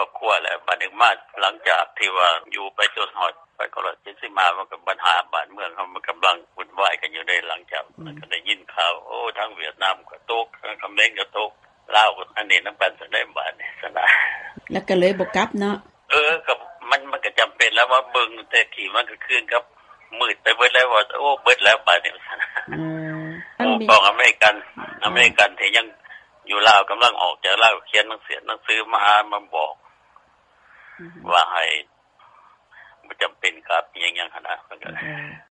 รอบครัวแล้วบัดนี้มาหลังจากที่ว่าอยู่ไปจนฮอดไปก็ละสิมามันก็ปัญหาบ้านเมืองเฮามันกำลังวุ่นวายกันอยู่ในหลังจากมันก็ได้ยินข่าวโอ้ทั้งเวียดนามก็ตกทั้งเขมรก็ตกลาวก็อันนี้นำกันซะได้บ้านนี่ซะนะแล้วก็เลยบ่กลับเนาะก็มันก็จำเป็นแล้วว่าเบิ่งแต่ที่มันก็คืนกับมืดไปเบิดแล้วว่าโอ้เบิดแล้วบ้านนี้ซะนะของอเมริกันที่ยังอยู่ลาวกำลังออกจากลาวเขียนหนังสือมาบอกว่าให้บ่จำเป็นครับอิหยังๆหั่นน่ะ